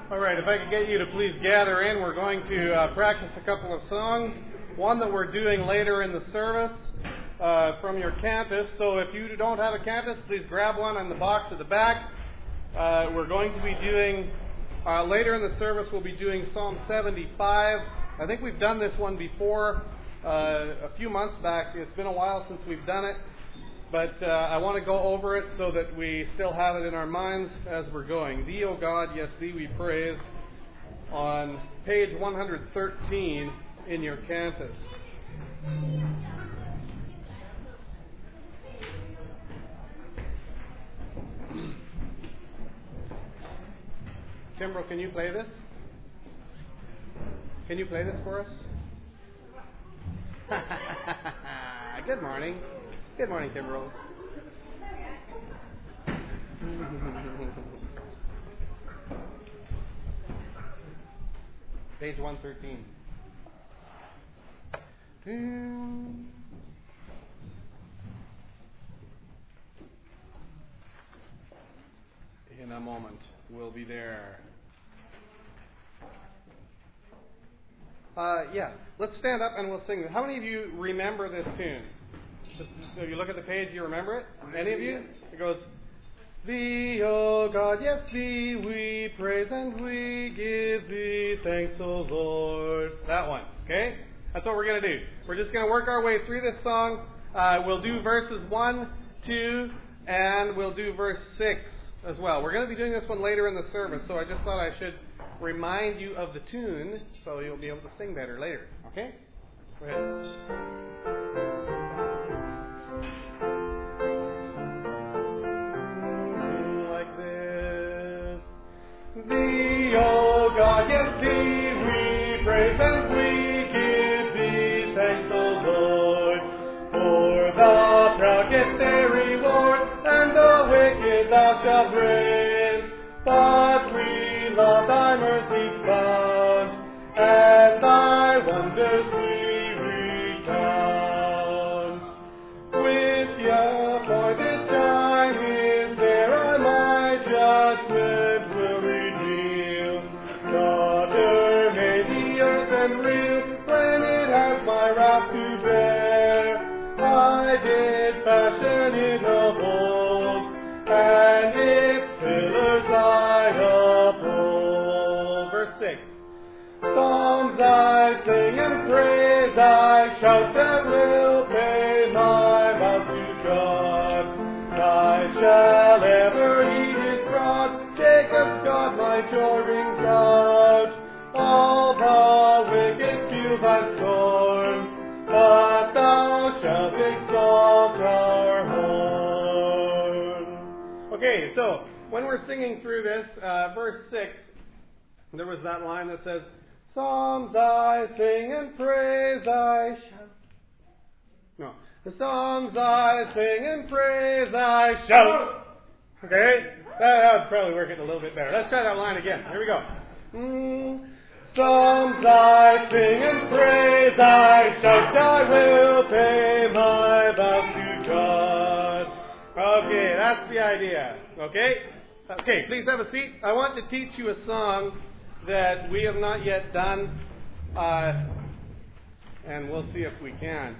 All right, if I could get you to please gather in, we're going to practice a couple of songs. One that we're doing later in the service from your campus. So if you don't have a campus, please grab one in the box at the back. We're going to be doing, later in the service, we'll be doing Psalm 75. I think we've done this one before, a few months back. It's been a while since we've done it. But I want to go over it so that we still have it in our minds as we're going. Thee, O God, yes, Thee we praise, on page 113 in your campus. Kimbrough, can you play this? Can you play this for us? Good morning. Good morning, Kimbrough. Page 113. In a moment, we'll be there. Let's stand up and we'll sing. How many of you remember this tune? So you look at the page, you remember it? Any of you? It goes, Thee, O God, yes, Thee we praise and we give Thee thanks, O Lord. That one, okay? That's what we're going to do. We're just going to work our way through this song. We'll do verses 1, 2, and we'll do verse 6 as well. We're going to be doing this one later in the service, so I just thought I should remind you of the tune so you'll be able to sing better later, okay? Go ahead. Thee, O God, yes, Thee we praise and we give Thee thanks, O Lord. For the proud get their reward, and the wicked Thou shalt bring. But we love Thy mercy found, and Thy wonders we recount. With Your appointed time is there on my judgment will reveal. Daughter may the earth and reel when it has my wrath to bear. I did fashion it of old, and its pillars I uphold. Verse 6. Psalms I sing and praise, I shout that will pay my vow to God. I shall ever heed His prod, Jacob's God, my joying God. All the wicked feel Thy scorn, but Thou shalt exalt our horn. Okay, so when we're singing through this, verse 6, there was that line that says, Psalms I sing and praise, I shout. No. The songs I sing and praise, I shout. Okay? That would probably work it a little bit better. Let's try that line again. Here we go. Songs I sing and praise, I shout, I will pay my vow to God. Okay, that's the idea. Okay? Okay, please have a seat. I want to teach you a song that we have not yet done, and we'll see if we can.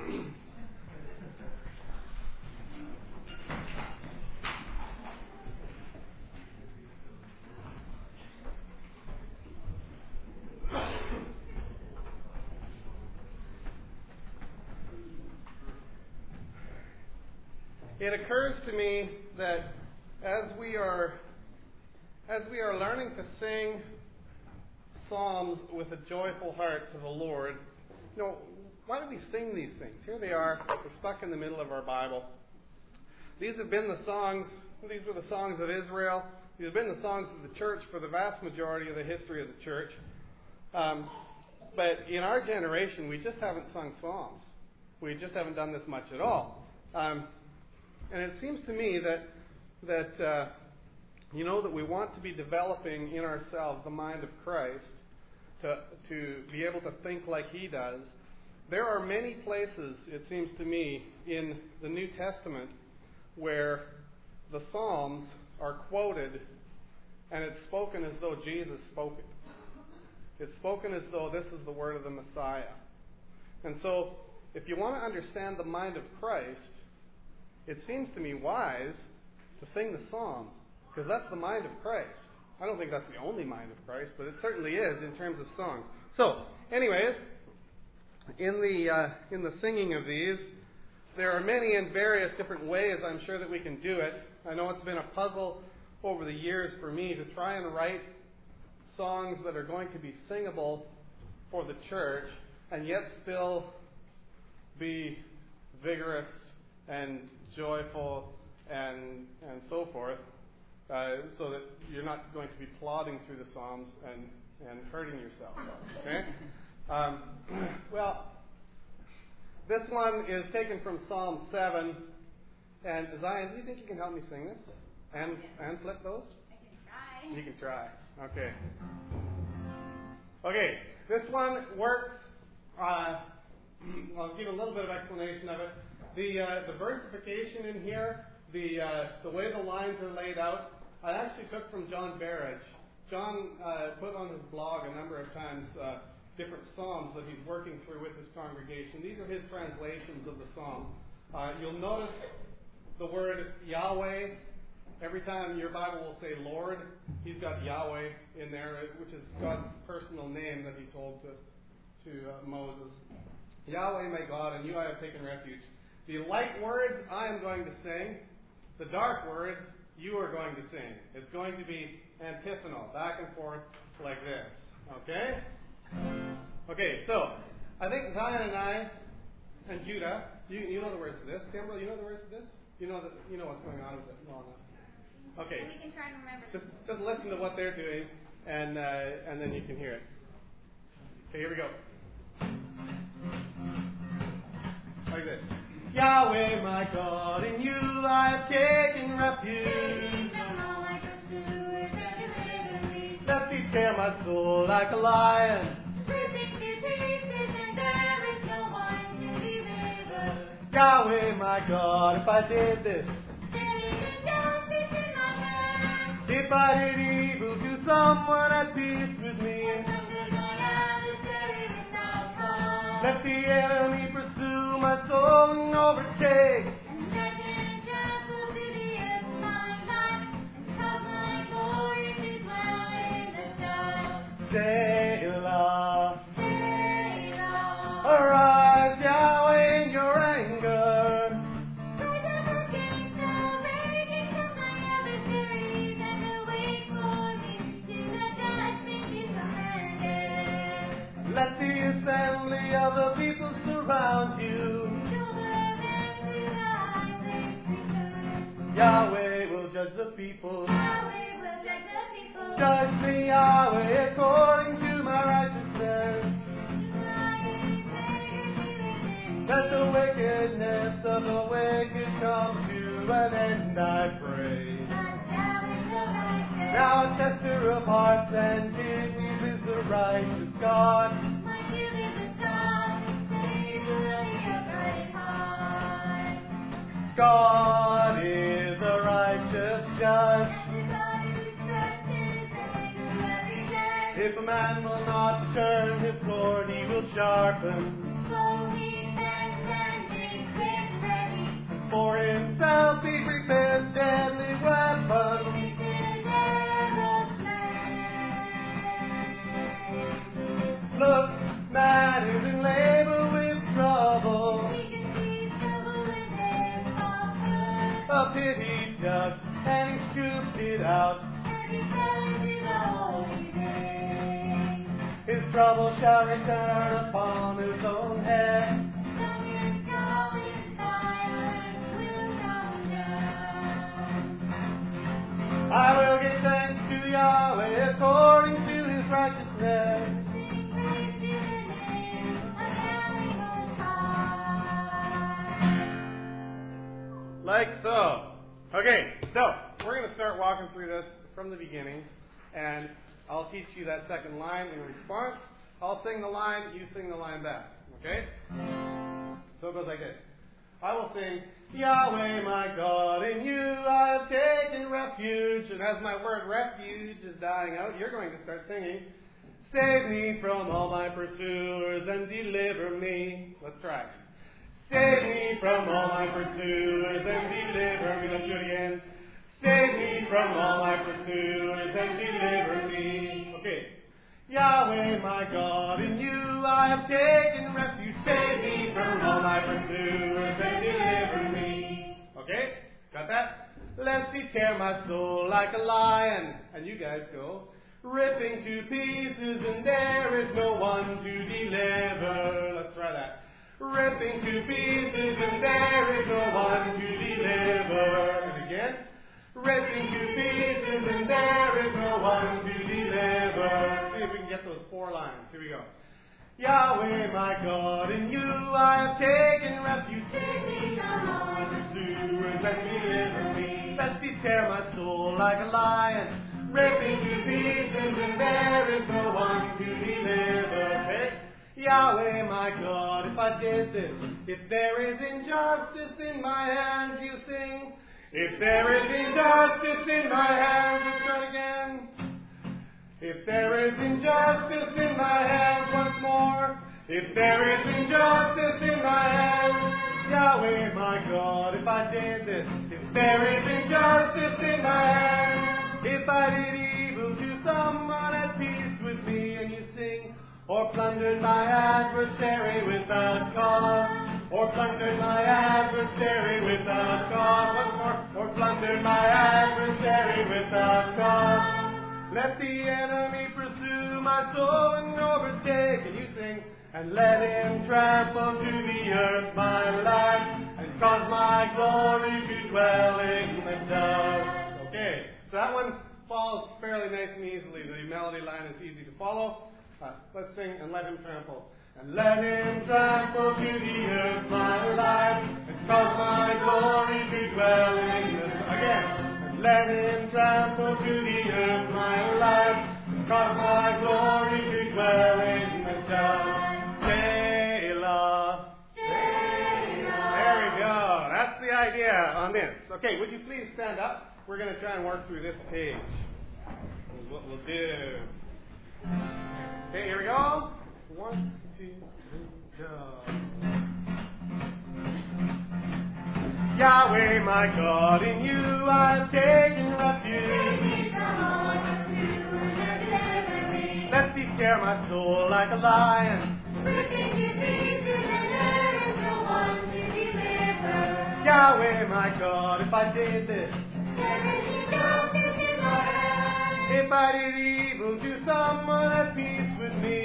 It occurs to me that as we are learning to sing psalms with a joyful heart to the Lord, why do we sing these things? Here they are. We're stuck in the middle of our Bible. These have been the songs. These were the songs of Israel. These have been the songs of the church for the vast majority of the history of the church. But in our generation, we just haven't sung psalms. We just haven't done this much at all. And it seems to me that we want to be developing in ourselves the mind of Christ to be able to think like He does. There are many places, it seems to me, in the New Testament where the Psalms are quoted and it's spoken as though Jesus spoke it. It's spoken as though this is the word of the Messiah. And so, if you want to understand the mind of Christ, it seems to me wise to sing the Psalms, because that's the mind of Christ. I don't think that's the only mind of Christ, but it certainly is in terms of songs. So, anyways, in the singing of these, there are many and various different ways I'm sure that we can do it. I know it's been a puzzle over the years for me to try and write songs that are going to be singable for the church and yet still be vigorous and joyful and so forth, so that you're not going to be plodding through the Psalms and hurting yourself. Okay? Well, this one is taken from Psalm 7. And Zion, do you think you can help me sing this? And flip those? I can try. You can try. Okay. Okay, this one works. I'll give a little bit of explanation of it. The versification in here, the way the lines are laid out, I actually took from John Barrage. John put on his blog a number of times different psalms that he's working through with his congregation. These are his translations of the psalm. You'll notice the word Yahweh. Every time your Bible will say Lord, he's got Yahweh in there, which is God's personal name that he told to Moses. Yahweh, my God, in you I have taken refuge. The light words I am going to sing. The dark words you are going to sing. It's going to be antiphonal, back and forth like this. Okay? Okay, so I think Zion and I and Judah, you know the words to this. Timbrel, you know the words to this? You know what's going on with it. Well, no. Okay. We can try and remember. Just listen to what they're doing, and then you can hear it. Okay, here we go. Like this. Yahweh, my God, in you I have taken refuge. Let me tear my soul like a lion. Yahweh, my God, if I did this, if I did evil to someone at peace with me, let the enemy pursue my soul and overtake. Selah, arise, Yahweh, in your anger. Let the assembly of the people surround you. Yahweh will judge the people. Judge me, Yahweh, according to my righteousness. Let the wickedness of the wicked come to an end, I pray. Now a tester of hearts and kidneys is the righteous God. God is a righteous judge. If a man will not turn his sword, he will sharpen. For himself he prepares deadly weapons. Look, man is in labor with trouble. A pit he dug, and he scooped it out. His trouble shall return upon his own head. I will give thanks to Yahweh according to his righteousness. Like so. Okay, so we're going to start walking through this from the beginning, and I'll teach you that second line in response. I'll sing the line, you sing the line back. Okay? So it goes like this. I will sing, Yahweh my God, in you I have taken refuge. And as my word refuge is dying out, you're going to start singing, save me from all my pursuers and deliver me. Let's try. Save me from all my pursuers and deliver me. Let's do it again. Save me from all my pursuers and deliver me. Okay. Yahweh my God, in you I have taken refuge. Save me from all my pursuers and deliver me. Okay? Got that? Lest he tear my soul like a lion. And you guys go. Ripping to pieces and there is no one to deliver. Let's try that. Ripping to pieces and there is no one to deliver. And again. Ripping to pieces and there is no one to deliver. See if we can get those 4 lines. Here we go. Yahweh my God, in you I have taken refuge. Save me from all my pursuers and deliver me. Lest he tear my soul like a lion. Ripping to pieces and there is no one to deliver. Okay? Yahweh my God, if I did this, if there is injustice in my hands, you sing. If there is injustice in my hands, let's try it again. If there is injustice in my hands, once more. If there is injustice in my hands, Yahweh my God, if I did this. If there is injustice in my hands, if I did evil to someone at peace with me, and you sing, or plundered my adversary without cause. Or plundered my adversary without cause. Once more. Or plundered my adversary without cause. Let the enemy pursue my soul and overtake. And you sing. And let him trample to the earth my life. And cause my glory to dwell in the dust. Okay. So that one falls fairly nice and easily. The melody line is easy to follow. Let's sing, and let him trample. And let him trample to the earth my life, and cause my glory to dwell in the dust. Again. And let him trample to the earth my life, and cause my glory to dwell in the dust. Selah. Selah. There we go. That's the idea on this. Okay, would you please stand up? We're going to try and work through this page. Is what we'll do. Okay, here we go. 1, 2, 3, go. Yahweh, my God, in you I've taken refuge. Lest he tear my soul like a lion. Yahweh, my God, if I did this. If I did evil to someone at peace with me,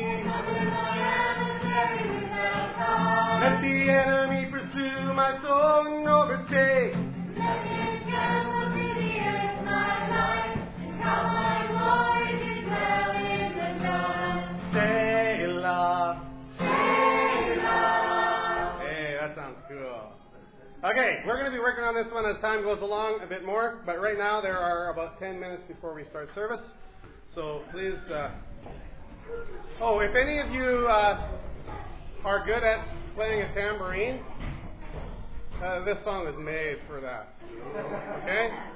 let the enemy pursue my soul and overtake. Let him trample to the earth my life, and cause my glory to dwell in the dust. Selah. Selah. Hey, that sounds cool. Okay, we're going to be working on this one as time goes along a bit more, but right now there are about 10 minutes before we start service. So please, if any of you are good at playing a tambourine, this song is made for that. Okay?